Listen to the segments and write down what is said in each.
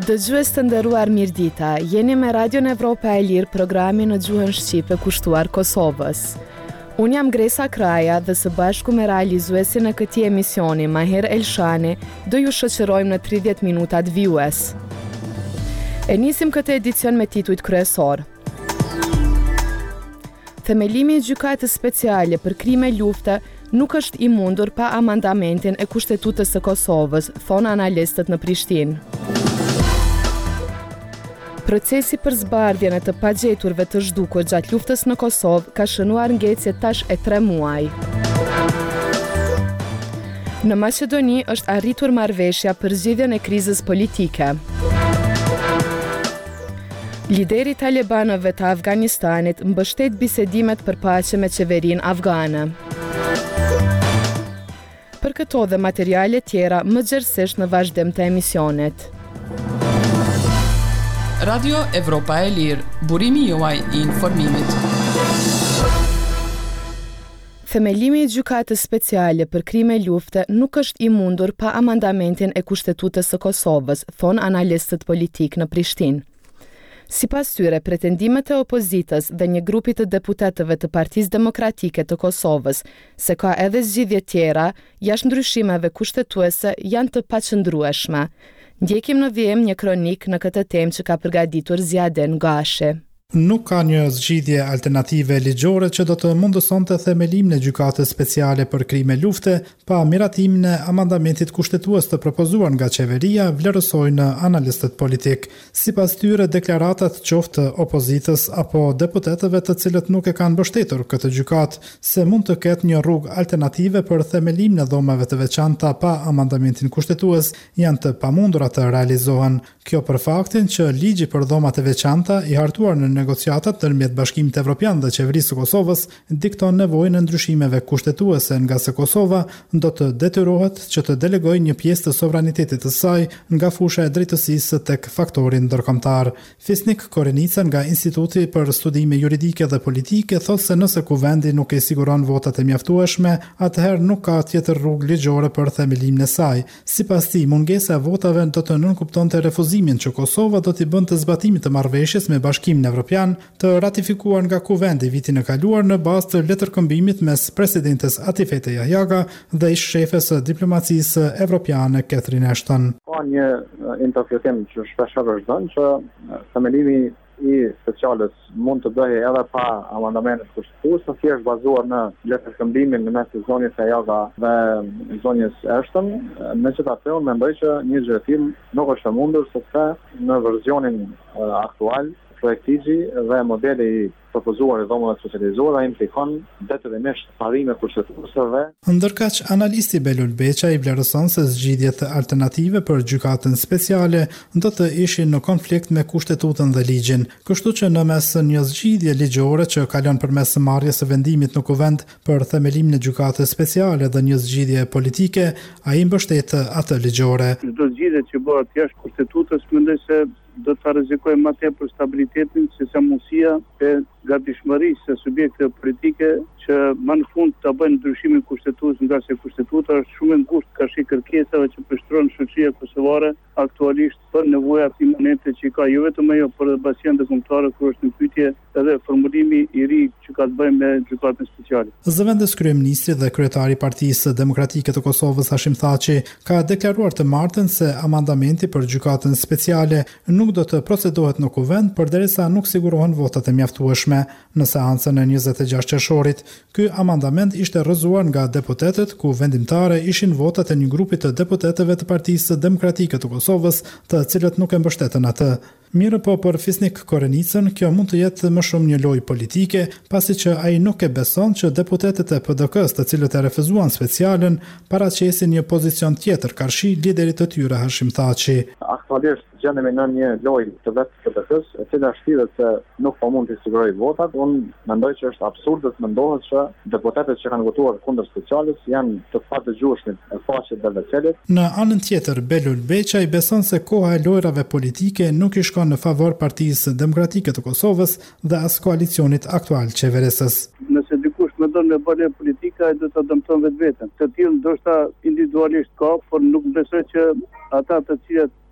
Dëgjues të nderuar mirëdita, jeni me Radion Evropa e Lirë, programi në gjuhën shqipe kushtuar Kosovës. Unë jam Gresa Kraja dhe së bashku me realizuesin e këtij emisioni, Maher Elshani, do ju shoqërojmë në 30 minutat vijues. E nisim këtë edicion me titujt kryesor. Themelimi i gjykatës speciale për krime lufte nuk është i mundur pa amandamentin e Kushtetutës së Kosovës, thonë analistët në Prishtinë. Procesi për zbardhjen e të pagjeturve të zhdukur gjatë luftës në Kosovë ka shënuar ngecje tash e 3 muaj. Në Maqedoni është arritur marrëveshja për zgjidhjen e krizës politike. Lideri i talibanëve të Afganistanit mbështet bisedimet për paqe me qeverinë afgane. Për këto dhe materiale tjera, më gjerësisht në vazhdim të emisionit. Radio Evropa e Lirë, burimi juaj i informimit. Themelimi i gjykatës speciale për krime lufte nuk është i mundur pa amandamentin e Kushtetutës së Kosovës, thonë analistët politik në Prishtinë. Sipas tyre, pretendimet e opozitës dhe një grupi të deputetëve të Partisë Demokratike të Kosovës, se ka edhe zgjidhje tjera, jashtë ndryshimeve kushtetuese, janë të paqëndrueshme. Ndjekim në vijim një kronik në këtë temë që ka përgatitur Zjaden Gashi. Nuk ka një zgjidhje alternative ligjore që do të mundësonte themelimin e gjykatës speciale për krime lufte pa miratimin e amandamentit kushtetues të propozuar nga qeveria, vlerësojnë analistët politik. Sipas tyre, deklaratat qoftë opozitës apo deputetëve të cilët nuk e kanë mbështetur këtë gjykatë se mund të ketë një rrugë alternative për themelimin e dhomave të veçanta pa amandamentin kushtetues janë të pamundura të realizohen. Kjo për faktin që ligji për dhomat e veçanta i hartuar në negociatat ndërmjet Bashkimit Evropian dhe Qeverisë së Kosovës dikton nevojën e ndryshimeve kushtetuese nga se Kosova do të detyrohet që të delegojë një pjesë të sovranitetit të saj nga fusha e drejtësisë tek faktori ndërkombëtar. Fisnik Korenica nga Instituti për Studime Juridike dhe Politike thotë se nëse kuvendi nuk e siguron votat e mjaftueshme, atëherë nuk ka tjetër rrugë ligjore për themelimin e saj. Sipas tij, mungesa e votave do të nënkuptonte refuzimin që Kosova do t'i bënte zbatimit të marrëveshjes me Bashkimin Evropian të ratifikuar nga kuvendi vitin e kaluar në bazë të letërkëmbimit mes presidentes Atifete Jahjaga dhe ish shefes së diplomacisë evropiane Catherine Ashton. Ka një interpretim që shpesh është dhënë që themelimi i speciales mund të bëhej edhe pa amandamentet kushtetuese, thjesht bazuar në letërkëmbimin mes zonjës Jahjaga dhe zonjës Ashton. Megjithatë, unë mendoj që një zgjedhim nuk është e mundur sepse në versionin aktual projektigji dhe modeli i propozuar i dhomave socializuara implikon detyrimisht parime kushtetuese dhe. Ndërkaq, analisti Belul Beqa i vlerëson se zgjidhjet alternative për gjykatën speciale do të ishin në konflikt me kushtetutën dhe ligjin, kështu që në mes një zgjidhje ligjore që kalon përmes marrjes së vendimit në kuvend për themelimin e gjykatës speciale dhe një zgjidhje politike, ai mbështet atë ligjore. Çdo zgjidhje që bëhet jashtë kushtetutës mendoj se do të rrezikojë më tepër stabilitetin sesa mundësia e gatishmërisë së subjekteve politike që më në fund të bëjnë ndryshimin kushtetues nga se kushtetuta është shumë e ngushtë ka shi kërkesave që pështron shoqëria kosovare aktualisht për nevojat imanente që ka jo vetëm ajo për basende kombëtare kur është në pyetje edhe formulimi i ri që ka të bëjë me gjykatën speciale. Zëvendës kryeministri dhe kryetari i Partisë Demokratike të Kosovës Hashim Thaçi ka deklaruar të martën se amandamenti për gjykatën speciale nuk do të procedohet në kuvend përderisa nuk sigurohen votat e mjaftueshme. Në seancën e 26 qershorit, ky amandament ishte rrëzuar nga deputetët ku vendimtare ishin votat e një grupi të deputetëve të Partisë Demokratike të Kosovës, të cilët nuk e mbështetën atë. Mirë po për Fisnik Korenicën, kjo mund të jetë më shumë një lojë politike, pasi që ai nuk e beson që deputetët e PDK-s, të cilët e refuzuan specialen, paraqesin një pozicion tjetër karshi liderit të tyre Hashim Thaçi. Aktualisht gjendemi në një lojë të vetë PDK-s, e cila shtiret se nuk po mund të sigurojë votat. Unë mendoj që është absurd të mendohet që deputetët që kanë votuar kundër speciales janë të padëgjueshëm e faqet dhe vecelit. Në anën tjetër, Belul Beqa i beson se koha e lojrave politike nuk i shkon në favor Partisë Demokratike të Kosovës dhe as koalicionit aktual qeverisës. Nëse dikush mendon me bële politika, ai do ta dëmton vetveten. Të tillë ndoshta individualisht ka, por nuk besoj që ata të cilët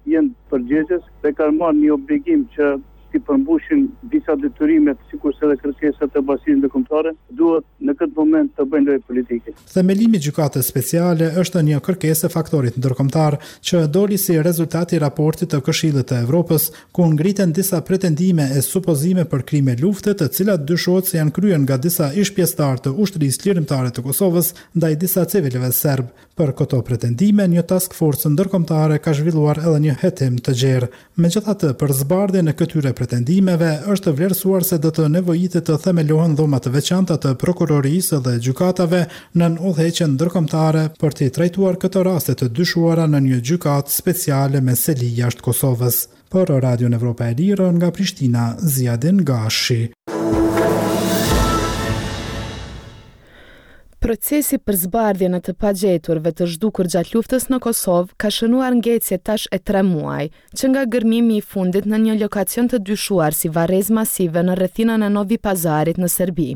jenë përgjegjës dhe kanë marrë një obligim që ti përmbushin disa detyrimet, sikurse edhe kërkesat e bashkisë ndërkombëtare, duhet në këtë moment të bëjnë lojë politike. Themelimi i gjykatës speciale është një kërkesë e faktorit ndërkombëtar që doli si rezultat i raportit të Këshillit të Evropës, ku ngriten disa pretendime e supozime për krime lufte, të cilat dyshohet se janë kryer nga disa ish-pjesëtarë të ushtrisë lirimtare të Kosovës ndaj disa civilëve serb. Për këto pretendime, një task force ndërkombëtare ka zhvilluar edhe një hetim të gjerë. Megjithatë, për zbardhjen e këtyre pretendimeve është vlerësuar se do të nevojitet të themelohen dhoma të veçanta të prokurorisë dhe gjykatave në udhëheqje ndërkombëtare për të trajtuar këto raste të dyshuara në një gjykatë speciale me seli jashtë Kosovës. Për Radion Evropa e Lirë nga Prishtina, Ziadin Gashi. Procesi për zbardhjen e të pagjeturve të zhdukur gjatë luftës në Kosovë ka shënuar ngjecje tash e 3 muaj, që nga gërmimi i fundit në një lokacion të dyshuar si varrezë masive në rrethinën e Novi Pazarit në Serbi.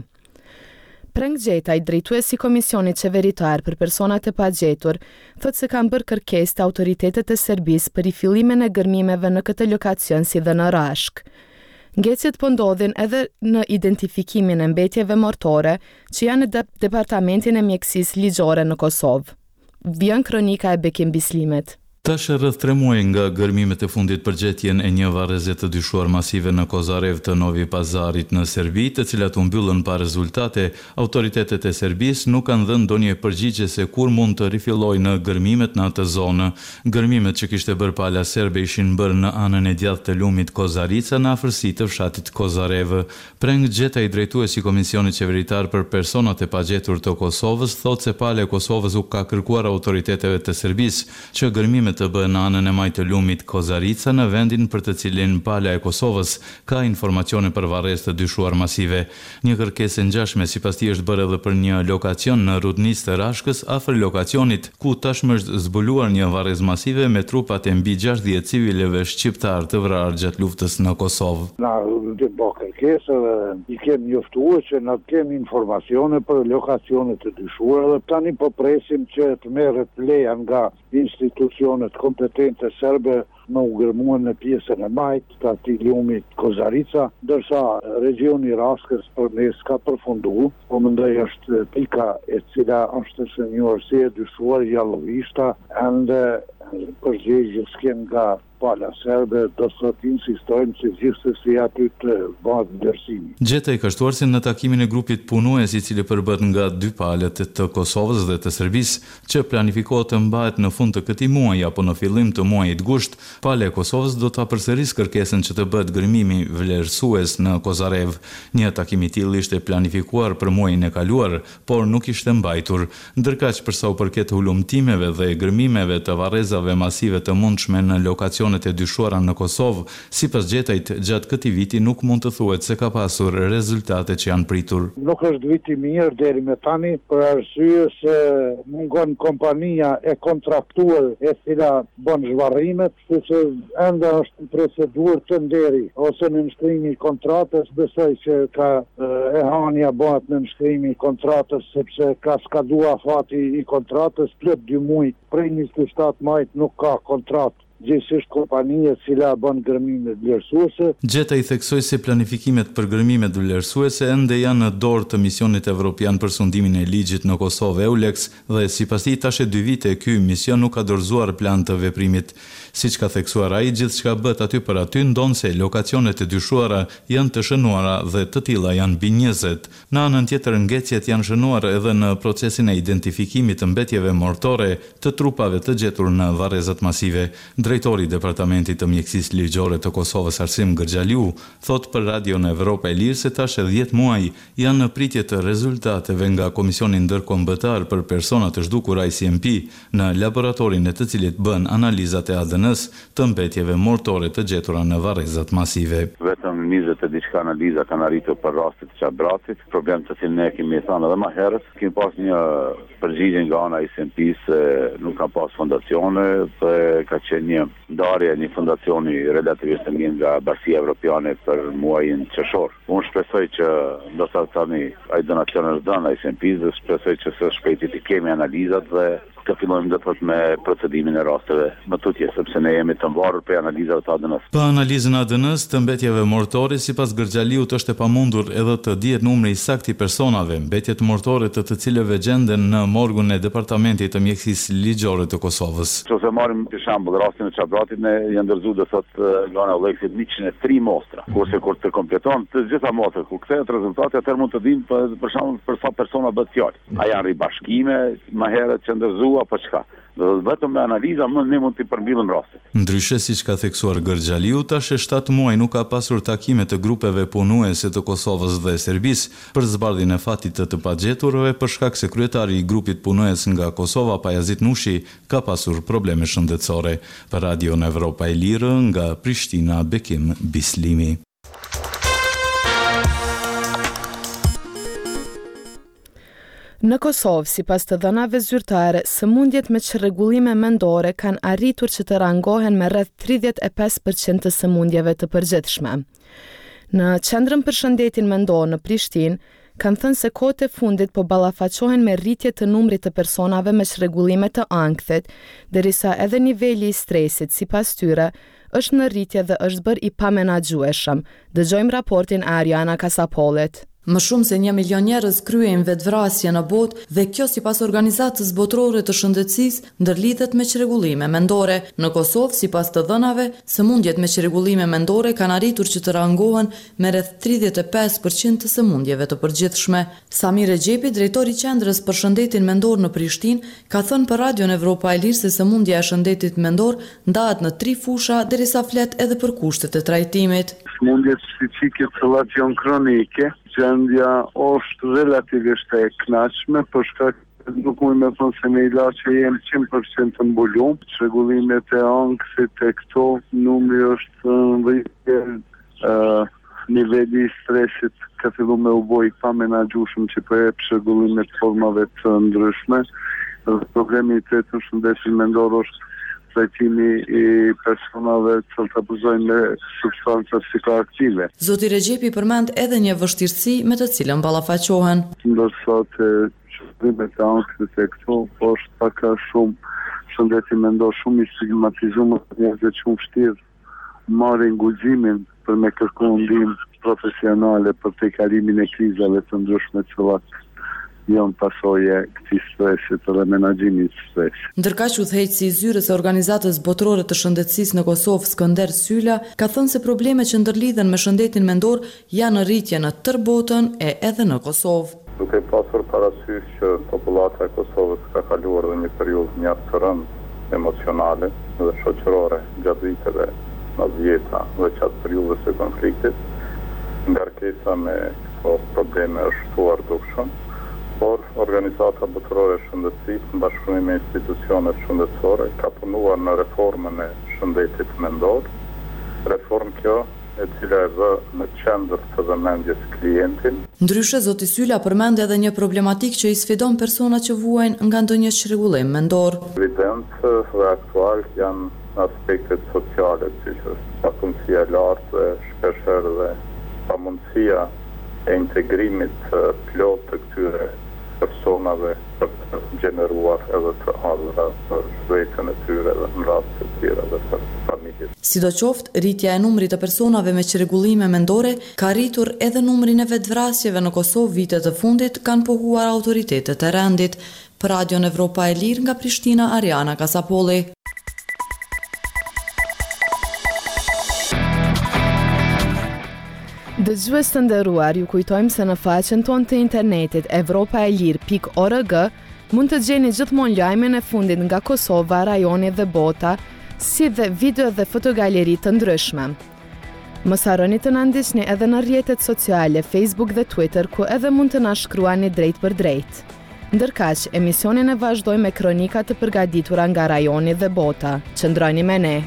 Preng Gjetaj, drejtuesi i Komisionit Qeveritar për personat e pagjetur, thotë se kanë bërë kërkesë te autoritetet e Serbisë për rifillimin e gërmimeve në këtë lokacion si dhe në Rashk. Ngjecjet po ndodhin edhe në identifikimin e mbetjeve mortore që janë në Departamentin e Mjekësisë Ligjore në Kosovë. Vjen kronika e Bekim Bislimet. Tash rreth 3 muaj nga gërmimet e fundit për gjetjen e një varreze të dyshuar masive në Kozarev të Novi Pazarit në Serbi, të cilat u mbyllën pa rezultate, autoritetet e Serbisë nuk kanë dhënë ndonjë përgjigje se kur mund të rifillojnë në gërmimet në atë zonë. Gërmimet që kishte bërë pala serbe ishin bërë në anën e djathtë të lumit Kozarica në afërsi të fshatit Kozarev. Preng Gjetaj, drejtuesi i Komisionit Qeveritar për personat e pagjetur të Kosovës, thotë se pala e Kosovës u ka kërkuar autoriteteve të Serbisë që gërmimet të bëhen në anën e majtë të lumit Kozarica në vendin për të cilin pala e Kosovës ka informacione për varrezë të dyshuar masive. Një kërkesë ngjashme sipas tij është bërë edhe për një lokacion në rudnisë të Rashkës afër lokacionit ku tashmë është zbuluar një varrezë masive me trupat e mbi 60 civilëve shqiptar të vrarë gjatë luftës në Kosovë. Na do bë kërkesë dhe i kemi njoftuar që na kemi informacione për lokacione të dyshuara dhe tani po presim që të merret leja nga institucionet kompetente serbe në u gërmuar në pjesën e majtë të atij lumit Kozarica, ndërsa regioni Rashkës përmes ka përfunduar, po mendoj është pika e cila është shënuar si e dyshuar jallovishta ende përgjigje s'kem nga pala serbe, do të insistojmë që gjithsesi aty të bëhet vlerësimi. Gjetaj ka shtuar se në takimin e grupit punues i cili përbëhet nga 2 palët të Kosovës dhe të Serbisë, që planifikohet të mbahet në fund të këtij muaji apo në fillim të muajit gusht, pala e Kosovës do ta përsërisë kërkesën që të bëhet gërmimi vlerësues në Kozarev. Një takim i tillë ishte planifikuar për muajin e kaluar, por nuk ishte mbajtur. Ndërkaq për sa u përket hulumtimeve dhe gërmimeve të varrezave masive të mundshme në lokacion e dyshuara në Kosovë, sipas Gjetajt, gjatë këtij viti nuk mund të thuhet se ka pasur rezultate që janë pritur. Nuk është viti mirë deri me tani për arsye se mungon kompania e kontraktuar e cila bën zhvarrimet, sepse ende është në procedurë të nderi ose në nënshkrimi i kontratës, besoj që ka e hania bëhet në nënshkrimi i kontratës sepse ka skaduar fati i kontratës plot 2 muaj, prej 27 majit nuk ka kontratë. Gjithsesi kompania e cila bën gërmime vlerësuese. Gjetaj theksoi se planifikimet për gërmimet vlerësuese ende janë në dorë të Misionit Evropian për sundimin e ligjit në Kosovë EULEX dhe sipas tij tash 2 vite ky mision nuk ka dorëzuar plan të veprimit. Siç ka theksuar ai, gjithçka bëhet aty për aty, ndonse lokacionet e dyshuara janë të shënuara dhe të tilla janë mbi 20. Në anën tjetër, ngjecjet janë shënuar edhe në procesin e identifikimit të mbetjeve mortore të trupave të gjetur në varrezat masive. Drejtori i Departamentit të Mjekësisë Ligjore të Kosovës Arsim Gërgjaliu thot për Radion Evropa e Lirë se tash 10 muaj janë në pritje të rezultateve nga Komisioni Ndërkombëtar për persona të zhdukur ICMP në laboratorin e të cilit bën analizat e ADN-s të mbetjeve mortore të gjetura në varrezat masive. Vetëm 20 e diçka analiza kanë arritur për rastet të Qabracit, problem të cilin ne kemi thënë edhe më herët, kemi pas një përgjigje nga ana ICMP se nuk ka pas fondacione dhe ka qenë një ndarje një fondacioni relativisht të mirë nga Bashkia Evropiane për muajin qershor. Unë shpresoj që ndoshta tani ai donacion është dhënë ICMP dhe shpresoj që së shpejti të kemi analizat dhe të fillojmë me procedimin e rasteve më tutje, sepse ne jemi të mvarur për analizat të ADN-s. Pa analizën e ADN-s të mbetjeve mortore, sipas Gërxhaliut është e pamundur edhe të dihet numri i saktë i personave, mbetjet mortore të cilëve gjenden në morgun e Departamentit të Mjekësisë Ligjore të Kosovës. Nëse marrim për shembull rastin e Çabratit, ne janë ndërzuar do thotë Lana Oleksit 103 mostra, kurse kur të kompleton të gjitha mostrat, kur kthehet rezultati, atëherë mund të dimë për shembull për sa persona bëhet fjalë. A janë ribashkime më herët që ndërzua apo çka? Vetëm me analiza ne mund të përmbyllim rastet. Ndryshe siç ka theksuar Gërxhaliu, tash e 7 muaj nuk ka pasur takime të grupeve punuese të Kosovës dhe Serbisë për zbardhjen e fatit të pagjeturve për shkak se kryetari i grupit punues nga Kosova, Pajazit Nushi, ka pasur probleme shëndetësore. Për Radio Evropa e Lirë nga Prishtina, Bekim Bislimi. Në Kosovë, sipas të dhënave zyrtare, sëmundjet me çrregullime mendore kanë arritur që të rangohen me rreth 35% të sëmundjeve të përgjithshme. Në Qendrën për Shëndetin Mendor në Prishtinë, kanë thënë se kohët e fundit po ballafaqohen me rritje të numrit të personave me çrregullime të ankthit, derisa edhe niveli i stresit sipas tyre është në rritje dhe është bërë i pamenaxhueshëm. Dëgjojmë raportin e Ariana Kasapolit. Më shumë se 1 milion njerëz kryejnë vetvrasje në botë dhe kjo sipas Organizatës Botërore të Shëndetësisë ndërlidhet me çrregullime mendore. Në Kosovë, sipas të dhënave, sëmundjet me çrregullime mendore kanë arritur që të rangohen me rreth 35% të sëmundjeve të përgjithshme. Samir Exhepi, drejtori i Qendrës për Shëndetin Mendor në Prishtinë, ka thënë për Radio Evropa e Lirë se sëmundja e shëndetit mendor ndahet në 3 fusha derisa flet edhe për kushtet e trajtimit. Sëmundjet psiqike të cilat janë kronike, gjendja është relativisht e kënaqshme, për shkak nuk mund me thonë se me ilaçe jemi 100% të mbulum. Çrregullimet e ankthit e këto numri është në rritje, niveli i stresit ka filluar me u bë i pamenaxhueshëm që po jep çrregullime të formave të ndryshme. Problemi i tretë në shëndetin mendor është trajtimi i personave që të abuzojnë me substanca psikoaktive. Zoti Exhepi përmend edhe një vështirësi me të cilën ballafaqohen. Ndërsa të çrregulimet e ankthit e këto është pak a shumë shëndeti mendor shumë i stigmatizuar, njerëzit shumë vështirë marrin guximin për me kërkuar ndihmë profesionale për te kalimin e krizave të ndryshme të cilat janë pasojë këtij stresit dhe menaxhimit të stresit. Ndërkaq udhëheqësi i zyrës së Organizatës Botërore të Shëndetësisë në Kosovë, Skënder Syla, ka thënë se problemet që ndërlidhen me shëndetin mendor janë në rritje në tërë botën e edhe në Kosovë. Duke pasur parasysh që popullata e Kosovës ka kaluar dhe një periudhë mjaft të rëndë emocionale dhe shoqërore gjatë viteve 90 dhe gjatë periudhës së konfliktit, ngarkesa me këto probleme është shtuar dukshëm. Por Organizata Botërore e Shëndetësisë në bashkëpunim me institucionet shëndetësore ka punuar në reformën e shëndetit mendor. Reformë kjo e cila e vë në qendër të vëmendjes klientin. Ndryshe, zoti Syla përmend edhe një problematik që i sfidon persona që vuajnë nga ndonjë çrregullim mendor. Evidencë dhe aktual janë aspektet sociale, siç është papunësia e lartë dhe shpeshherë dhe pamundësia e integrimit plot të këtyre personave për të gjeneruar edhe të ardhura për vetën e tyre dhe në raste të tjera dhe për familjet. Sidoqoftë, rritja e numrit të personave me çrregullime mendore ka rritur edhe numrin e vetvrasjeve në Kosovë vitet të fundit, kanë pohuar autoritetet e rendit. Për Radio Evropa e Lirë nga Prishtina, Ariana Kasapoli. Dëgjues të nderuar, ju kujtojmë se në faqen tonë të internetit evropaelir.org mund të gjeni gjithmonë lajmin e fundit nga Kosova, rajoni dhe bota, si dhe video dhe fotogaleri të ndryshme. Mos harroni të na ndiqni edhe në rrjetet sociale, Facebook dhe Twitter, ku edhe mund të na shkruani drejt për drejt. Ndërkaq, emisionin e vazhdojmë me kronika të përgatitura nga rajoni dhe bota. Qëndroni me ne.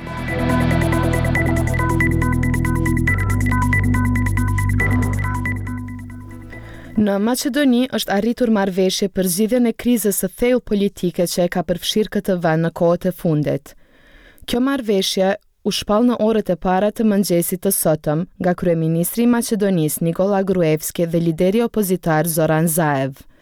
Në Maqedoni është arritur marrëveshje për zgjidhjen e krizës së thellë politike që e ka përfshirë këtë vend në kohët e fundit. Kjo marrëveshje u shpall në orët e para të mëngjesit të sotëm nga kryeministri i Maqedonisë Nikola Gruevski dhe lideri opozitar Zoran Zaev.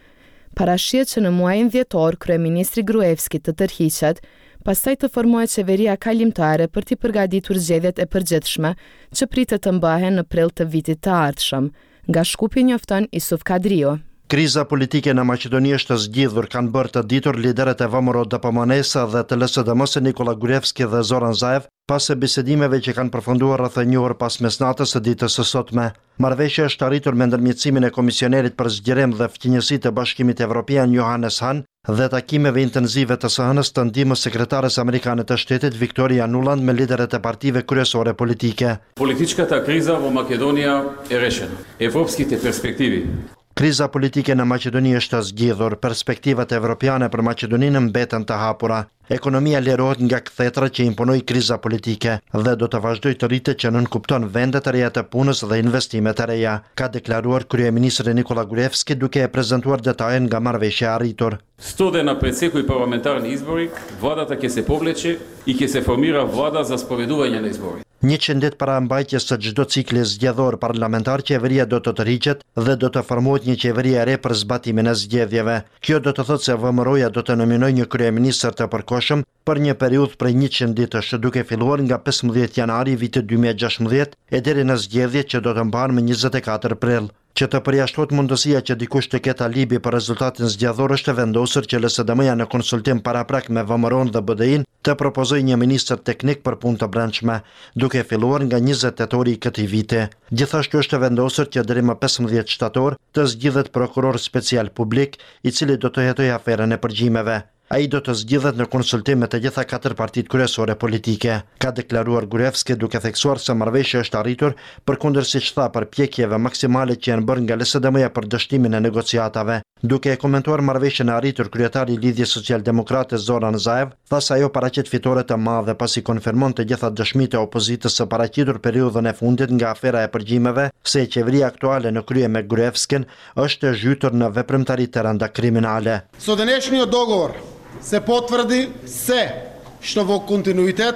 Parashihet që në muajin dhjetor kryeministri Gruevski të tërhiqet, pastaj të formohet qeveria kalimtare për t'i përgatitur zgjedhjet e përgjithshme që pritet të mbahen në prill të vitit të ardhshëm. Nga Shkupi njofton Isuf Kadrio. Kriza politike në Maqedoni është zgjidhur, kanë bërë të ditur liderët e VMRO DPMNE-s dhe të LSDM-s Nikola Gruevski dhe Zoran Zaev, pas e bisedimeve që kanë përfunduar rreth një orë pas mesnatës së ditës së sotme. Marrëveshja është arritur me ndërmjetësimin e Komisionerit për Zgjerim dhe Ftynjësi të Bashkimit Evropian Johannes Hahn dhe takimeve intensive të së hënës të ndihmës sekretares amerikane të shtetit Victoria Nuland me liderët e partive kryesore politike. Političkата kriza vo Makedonija je rešena. Evropskите perspektivi. Kriza politike në Maqedoni është zgjidhur, perspektivat evropiane për Maqedoninë mbeten të hapura. Ekonomia lirohet nga kthetra që imponoi kriza politike dhe do të vazhdojë të rritet që nënkupton vende të reja të punës dhe investime të reja, ka deklaruar kryeministri Nikola Gruevski duke e prezantuar detaje nga marrëveshja arritur. 100 dana pred sekoj parlamentarni izbori, vladata ќе se povleče i ќе se formira vlada za spoveduvanje na izbori. 100 ditë para mbajtjes së çdo cikli zgjedhor parlamentar, qeveria do të tërhiqet dhe do të formohet një qeveri e re për zbatimin e zgjedhjeve. Kjo do të thotë se VMRO-ja do të nominojë një kryeministër të përkohshëm për një periudhë prej 100 ditësh, duke filluar nga 15 janari vitit 2016 e deri në zgjedhjet që do të mbahen më 24 prill. Që të përjashtohet mundësia që dikush të ketë alibi për rezultatin zgjedhor është vendosur që LSDM-ja në konsultim paraprak me VMRO-n dhe BDI-n të propozojë një ministër teknik për punë të brendshme, duke filluar nga 20 tetori i këtij viti. Gjithashtu është vendosur që deri më 15 shtator të zgjidhet prokuror special publik, i cili do të hetojë aferën e përgjimeve. Ai do të zgjidhet në konsultim me të gjitha 4 partitë kryesore politike, ka deklaruar Gruevski duke theksuar se marrëveshja është arritur përkundër, siç tha, përpjekjeve maksimale që janë bërë nga LSDM-ja për dështimin e negociatave. Duke e komentuar marrëveshjen e arritur, kryetari i Lidhjes Social-Demokrate Zoran Zaev tha se ajo paraqet fitore të madhe pasi konfirmon të gjitha dëshmitë e opozitës së paraqitur periudhën e fundit nga afera e përgjimeve, se qeveria aktuale në krye me Gruevskin është zhytur në veprimtari të rënda kriminale. Со денешниот договор se potvrdi se što vo kontinuitet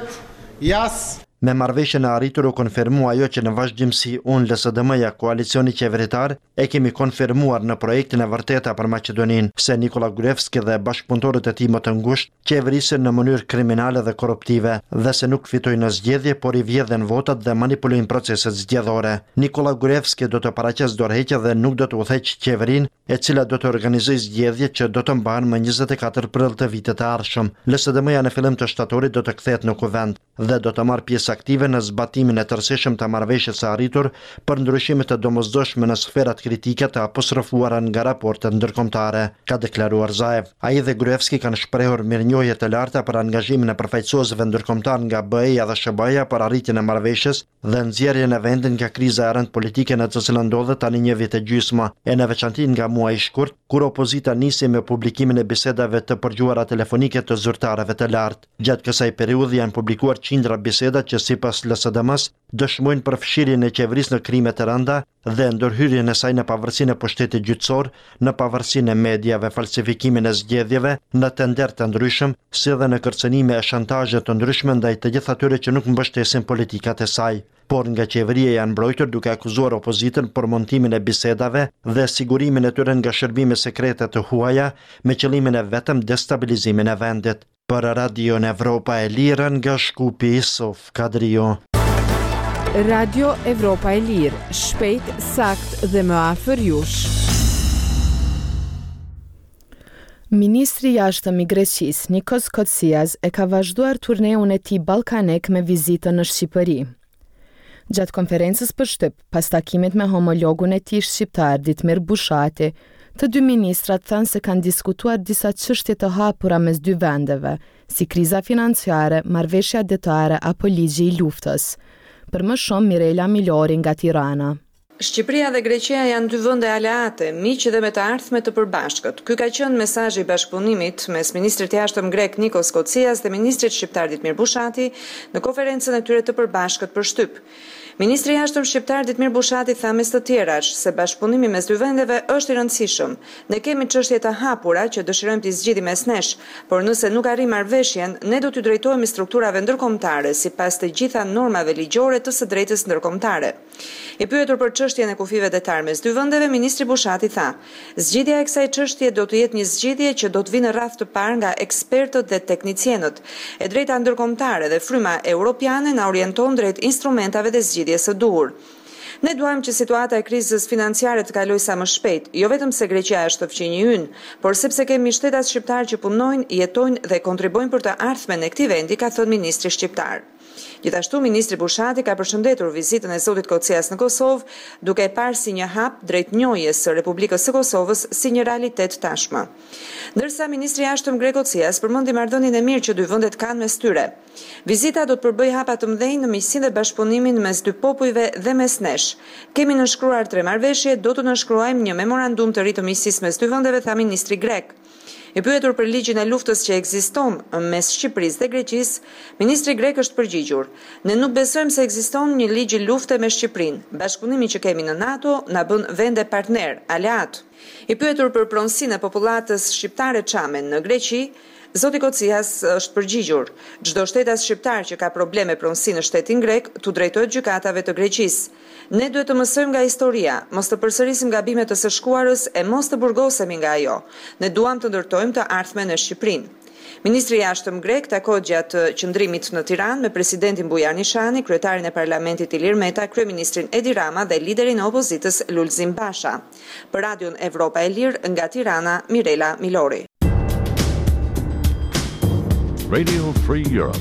jas. Me marrëveshjen e arritur u konfirmua ajo që në vazhdimsi unë LSDM-ja, koalicioni qeveritar, e kemi konfirmuar në projektin e vërteta për Maqedoninë, se Nikola Gruevski dhe bashkëpunëtorët e tij më të ngushtë qeverisin në mënyrë kriminale dhe korruptive dhe se nuk fitojnë në zgjedhje, por i vjedhen votat dhe manipulojnë proceset zgjedhore. Nikola Gruevski do të paraqes dorëheqje dhe nuk do të udhëheqë qeverinë, e cila do të organizojë zgjedhje që do të mbahen më 24 prill të vitit të ardhshëm. LSDM-ja në fillim të shtatorit do të kthehet në kuvend dhe do të marrë pjesë aktive në zbatimin e tërësishëm të marrëveshjes së arritur për ndryshime të domosdoshme në sferat kritike të apostrofuara nga raportet ndërkombëtare, ka deklaruar Zaev. Ai dhe Gruevski kanë shprehur mirënjohje të larta për angazhimin e përfaqësuesve ndërkombëtar nga BE-ja dhe SHBA për arritjen e marrëveshjes dhe nxjerrjen e vendit nga kriza e rëndë politike në të cilën ndodhet tani një vit e gjysmë, e në veçanti nga muaji i shkurt, kur opozita nisi me publikimin e bisedave të përgjuara telefonike të zyrtarëve të lartë. Gjatë kësaj periudhe janë publikuar qindra biseda që sipas LSDM-s dëshmojnë përfshirjen e qeverisë në krime të rënda dhe ndërhyrjen e saj në pavarësinë e pushtetit gjyqësor, në pavarësinë e mediave, falsifikimin e zgjedhjeve, në tender të ndryshëm, si dhe në kërcënime e shantazhe të ndryshme ndaj të gjithë atyre që nuk mbështesin politikat e saj. Por nga qeveria janë mbrojtur duke akuzuar opozitën për montimin e bisedave dhe sigurimin e tyre nga shërbime sekrete të huaja me qëllimin e vetëm destabilizimin e vendit. Për Radio Evropa e Lirë nga Shkupi, Isuf Kadrio. Radio Evropa e Lirë, shpejt, sakt dhe më afër jush. Ministri i jashtëm i Greqisë, Nikos Kocias, e ka vazhduar turneun e tij ballkanek me vizitën në Shqipëri. Gjatë konferencës për shtyp, pas takimit me homologun e tij shqiptar Ditmir Bushati, të dy ministrat thanë se kanë diskutuar disa çështje të hapura mes dy vendeve, si kriza financiare, marrëveshja detare apo ligji i luftës. Për më shumë, Mirela Milori nga Tirana. Shqipëria dhe Greqia janë dy vende aleate, miq dhe me të ardhme të përbashkët. Ky ka qenë mesazhi i bashkëpunimit mes ministrit të jashtëm grek Nikos Kocias dhe ministrit shqiptar Ditmir Bushati në konferencën e tyre të përbashkët për shtyp. Ministri i Jashtëm shqiptar Ditmir Bushati tha mes të tjerash se bashkëpunimi mes dy vendeve është i rëndësishëm. Ne kemi çështje të hapura që dëshirojmë t'i zgjidhim mes nesh, por nëse nuk arrim marrëveshjen, ne do t'y drejtohemi strukturave ndërkombëtare sipas të gjitha normave ligjore të së drejtës ndërkombëtare. I pyetur për çështjen e kufive detar mes dy vendeve, ministri Bushati tha: "Zgjidhja e kësaj çështje do të jetë një zgjidhje që do të vinë në radhë të parë nga ekspertët dhe teknicienët. E drejta ndërkombëtare dhe fryma europiane na orienton drejt instrumentave dhe zgjidhjes së duhur. Ne duam që situata e krizës financiare të kalojë sa më shpejt, jo vetëm se Greqia është fqinji ynë, por sepse kemi shtetas shqiptar që punojnë, jetojnë dhe kontribojnë për të ardhmen e këtij vendi", ka thënë ministri shqiptar. Gjithashtu, ministri Bushati ka përshëndetur vizitën e zotit Kocias në Kosovë, duke e parë si një hap drejt njohjes së Republikës së Kosovës si një realitet tashmë. Ndërsa ministri i Jashtëm Grek Kocias përmendi marrëdhënien e mirë që dy vendet kanë mes tyre. Vizita do të përbëjë hapa të mëdhenj në miqësinë dhe bashkëpunimin mes dy popujve dhe mes nesh. Kemi nënshkruar 3 marrëveshje, do të nënshkruajmë një memorandum të ri të miqësisë mes dy vendeve, tha ministri grek. I pyetur për ligjin e luftës që ekziston mes Shqipërisë dhe Greqisë, ministri grek është përgjigjur: "Ne nuk besojmë se ekziston një ligj lufte me Shqipërinë. Bashkëpunimi që kemi në NATO na bën vende partner, aleat." I pyetur për pronësinë e popullatës shqiptare çame në Greqi, zoti Kocias është përgjigjur: "Çdo shtetas shqiptar që ka probleme pronësi në shtetin grek, tu drejtohet gjykatave të Greqisë. Ne duhet të mësojmë nga historia, mos të përsërisim gabimet të së shkuarës e mos të burgosemi nga ajo. Ne duam të ndërtojmë të ardhmen në Shqipërinë." Ministri i Jashtëm grek takohet gjatë qëndrimit në Tiranë me presidentin Bujar Nishani, kryetarin e parlamentit Ilir Meta, kryeministrin Edi Rama dhe liderin e opozitës Lulzim Basha. Për Radion Evropa e Lirë, nga Tirana, Mirela Milori. Radio Free Europe.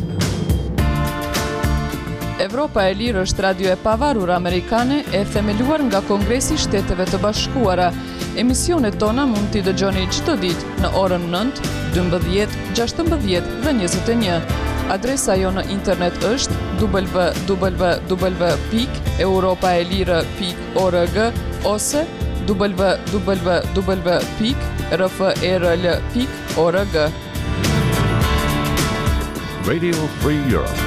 Evropa e Lirë është radio e pavarur amerikane e themeluar nga Kongresi i Shteteve të Bashkuara. Emisionet tona mund t'i dëgjoni çdo ditë në orën 9, 12, 16 dhe 21. Adresa jo në internet është www.europaelire.org ose www.rferl.org. Radio Free Europe.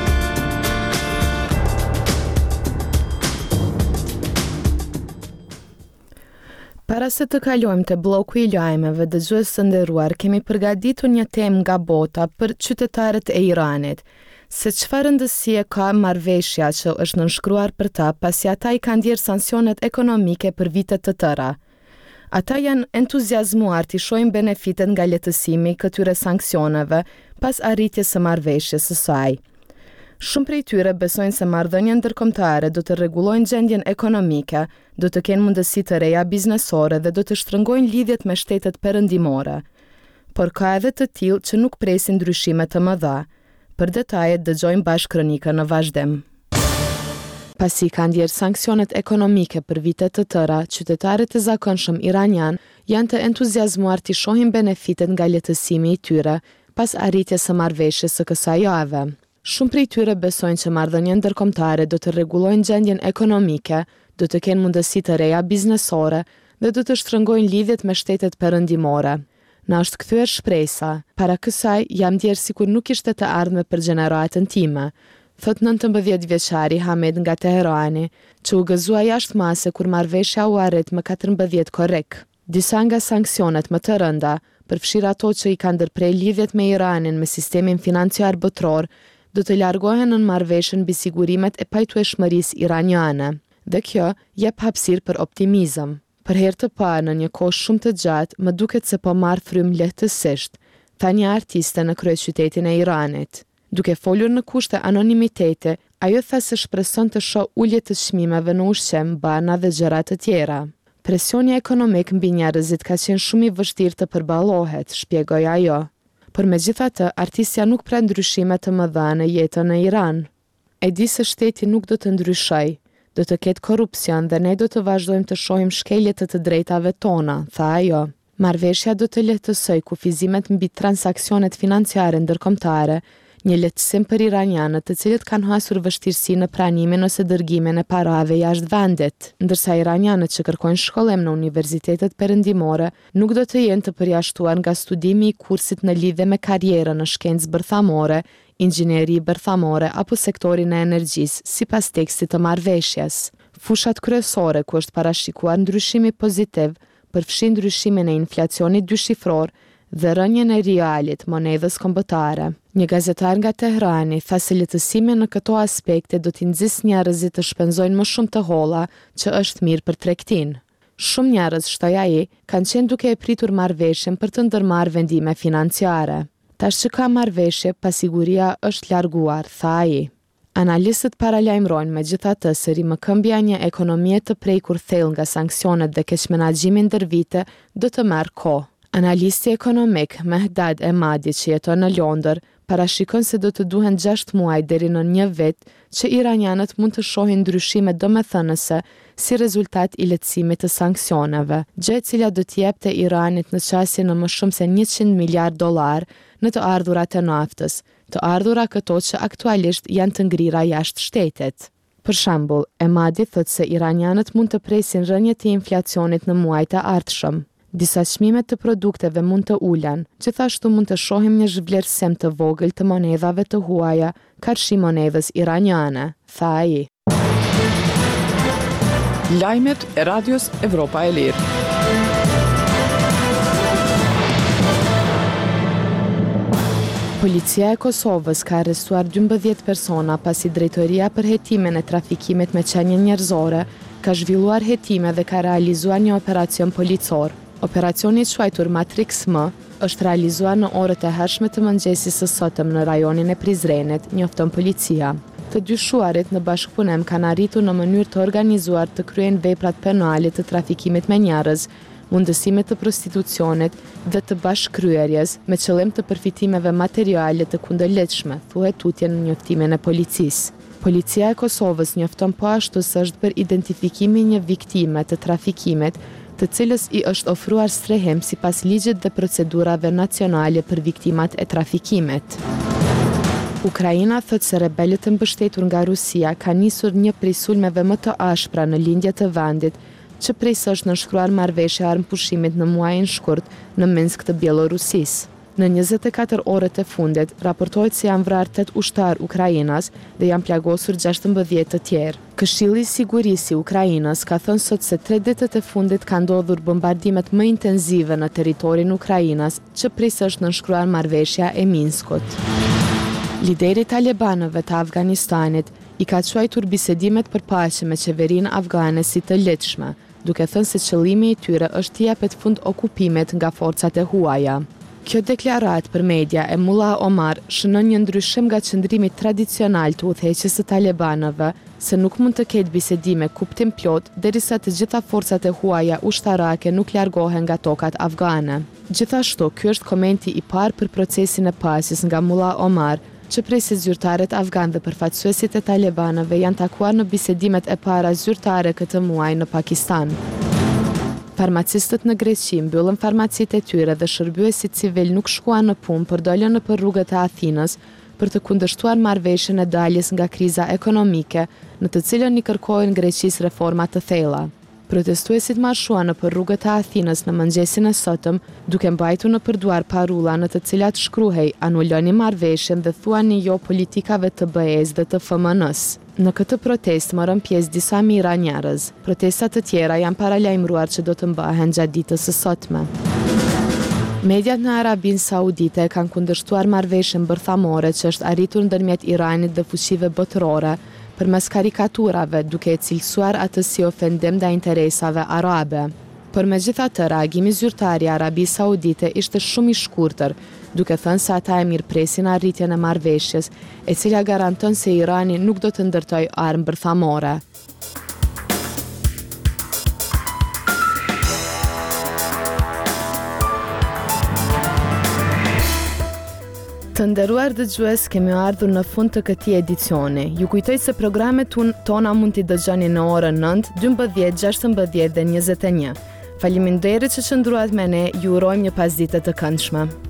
Para se të kalojmë te bloku i lajmeve, dëgjues të nderuar, kemi përgatitur një temë nga bota për qytetarët e Iranit. Se çfarë rëndësie ka marrëveshja që është nënshkruar për ta, pasi ata i kanë ndjerë sancionet ekonomike për vite të tëra. Ata janë entuziazmuar të shohin benefitet nga lehtësimi këtyre sanksioneve pas arritjes së marrëveshjes së saj. Shumë prej tyre besojnë se marrëdhëniet ndërkombëtare do të rregullojnë gjendjen ekonomike, do të kenë mundësi të reja biznesore dhe do të shtrëngojnë lidhjet me shtetet perëndimore. Por ka edhe të tillë që nuk presin ndryshime të mëdha. Për detajet dëgjojmë bashkë kronikën në vazhdim. Pasi kanë ndjerë sanksionet ekonomike për vite të tëra, qytetarët e zakonshëm iranian janë të entuziazmuar të shohin benefitet nga lehtësimi i tyre pas arritjes së marrëveshjes së kësaj jave. Shumë prej tyre besojnë që marrëdhëniet ndërkombëtare do të rregullojnë gjendjen ekonomike, do të kenë mundësi të reja biznesore dhe do të shtrëngojnë lidhjet me shtetet perëndimore. Na është kthyer shpresa: "Para kësaj jam ndjerë sikur nuk ishte të ardhme për gjeneratën time", thot 19 vjeçari Hamed nga Teherani, që u gëzua jashtë mase kur marrëveshja u arrit më 14 korrik. Disa nga sanksionet më të rënda, përfshirë ato që i kanë ndërprej lidhjet me Iranin me sistemin financiar botror, do të largohen në marrëveshjen mbi sigurimet e pajtueshmërisë iraniane. Dhe kjo jep hapësirë për optimizëm. Për herë të parë në një kohë shumë të gjatë, më duket se po marr frym lehtësisht, tha një artiste në kryeqytetin e Iranit. Duke folur në kushte anonimitete, ajo tha se shpreson të shoh ulje të çmimeve në ushqim, bana dhe gjëra të tjera. Presioni ekonomik mbi njerëzit ka qenë shumë i vështirë të përballohet, shpjegoi ajo. Por megjithatë, artistja nuk pret ndryshime të mëdha në jetën e Iran. E di se shteti nuk do të ndryshojë, do të ketë korrupsion dhe ne do të vazhdojmë të shohim shkeljet të drejtave tona, tha ajo. Marrëveshja do të lehtësojë kufizimet mbi transaksionet financiare ndërkombëtare një lehtësim për iranianët të cilët kanë hasur vështirësi në pranimin ose dërgimin e parave jashtë vendit, ndërsa iranianët që kërkojnë shkollim në universitetet perëndimore nuk do të jenë të përjashtuar nga studimi i kursit në lidhje me karrierën në shkencë bërthamore, inxhinieri bërthamore apo sektorin e energjisë, sipas tekstit të marrëveshjes. Fushat kryesore ku është parashikuar ndryshimi pozitiv përfshin ndryshimin e inflacionit dyshifror dhe rënien e realit monedhës kombëtare. Një gazetar nga Teherani tha se lehtësimi në këto aspekte do t'i nxjisë njerëzit të shpenzojnë më shumë të holla, që është mirë për tregtinë. Shumë njerëz, shtoi ai, kanë qenë duke e pritur marrëveshjen për të ndërmarrë vendime financiare. Tash që ka marrëveshje, pasiguria është larguar, tha ai. Analistët paralajmërojnë megjithatë se rimëkëmbja një ekonomie të prekur thellë nga sanksionet dhe keqmenaxhimi ndër vite do të marrë kohë. Analisti ekonomik Mehdad Emadi që jeton në Londër parashikon se do të duhen 6 muaj deri në 1 vit që iranianët mund të shohin ndryshime domethënëse si rezultat i lehtësimit të sanksioneve, gjë e cila do të jepte Iranit në qasje në më shumë se $100 miliard në të ardhurat e naftës, të ardhura këto që aktualisht janë të ngrira jashtë shtetit. Për shembull, Emadi thotë se iranianët mund të presin rënje të inflacionit në muajt e ardhshëm. Disa çmimet të produkteve mund të ulen, gjithashtu mund të shohim një zhvlerësim të vogël të monedhave të huaja, karshi monedhës iraniane, tha ai. Lajmet e Radios Evropa e Lirë. Policia e Kosovës ka arrestuar 12 persona pasi drejtoria për hetimin e trafikimit me qenie njerëzore ka zhvilluar hetime dhe ka realizuar një operacion policor. Operacioni i quajtur Matrix M është realizuar në orët e hershme të mëngjesit së sotëm në rajonin e Prizrenit, njofton policia. Të dyshuarit në bashkëpunim kanë arritur në mënyrë të organizuar të kryejnë veprat penale të trafikimit me njerëz, mundësimet të prostitucionit dhe të bashkëkryerjes me qëllim të përfitimeve materiale të kundërligjshme, thuhet tutje në njoftimin e policisë. Policia e Kosovës njofton po ashtu se është për identifikimin një viktime të trafikimit, të cilës i është ofruar strehim sipas ligjit dhe procedurave nacionale për viktimat e trafikimit. Ukraina thotë se rebelët e mbështetur nga Rusia kanë nisur një prej sulmeve më të ashpra në lindje të vendit, që prej së është nënshkruar marrëveshja armëpushimit në muajin shkurt në Minsk të Bielorusisë. Në 24 orët e fundit, raportohet se janë vrarë 8 ushtar Ukrainas dhe janë plagosur 16 të tjerë. Këshilli i Sigurisë i Ukrainës ka thënë sot se 3 ditët e fundit kanë ndodhur bombardimet më intensive në territorin Ukrainas, që prej së është nënshkruar marrëveshja e Minskut. Lideri i talibanëve të Afganistanit i ka quajtur bisedimet për paqe me qeverinë afgane si të lehtëshme, duke thënë se qëllimi i tyre është t'i japet fund okupimit nga forcat e huaja. Kjo deklarat për media e Mullah Omar shënon një ndryshim nga qëndrimi tradicional të udhëheqjes së talibanëve, se nuk mund të ketë bisedime kuptim plot derisa të gjitha forcat e huaja ushtarake nuk largohen nga tokat afgane. Gjithashtu, ky është komenti i parë për procesin e paqes nga Mullah Omar, që prej se zyrtarët afgan dhe përfaqësuesit e talibanëve janë takuar në bisedimet e para zyrtare këtë muaj në Pakistan. Farmacistët në Greqi mbyllën farmacitë e tyre dhe shërbyesit civil nuk shkuan në punë por dolën nëpër rrugët e Athinës për të kundërshtuar marrëveshjen e daljes nga kriza ekonomike, në të cilën i kërkojnë Greqisë reforma të thella. Protestuesit marshuan nëpër rrugët e Athinës në mëngjesin e sotëm, duke mbajtur nëpër duar parulla në të cilat shkruhej anuloni marrëveshjen dhe thuani jo politikave të BE-s dhe të FMN-s. Në këtë protest morën pjesë disa mijëra njerëz. Protestat të tjera janë paralajmëruar që do të mbahen gjatë ditës së sotme. Mediat në Arabinë Saudite kanë kundërshtuar marrëveshjen bërthamore që është arritur ndërmjet Iranit dhe fuqive botërore, përmes karikaturave duke e cilësuar atë si ofendim ndaj interesave arabe. Por megjithatë, reagimi zyrtar i Arabisë Saudite ishte shumë i shkurtër, duke thënë se ata e mirëpresin arritjen e marrëveshjes, e cila garanton se Irani nuk do të ndërtojë armë bërthamore. Të nderuar dëgjues, kemi ardhur në fund të këtij edicioni. Ju kujtoj se programet tona mund t'i dëgjoni në orën 9, 12, 16 dhe 21. Faleminderit që qëndruat me ne, ju urojmë një pasditë të këndshme.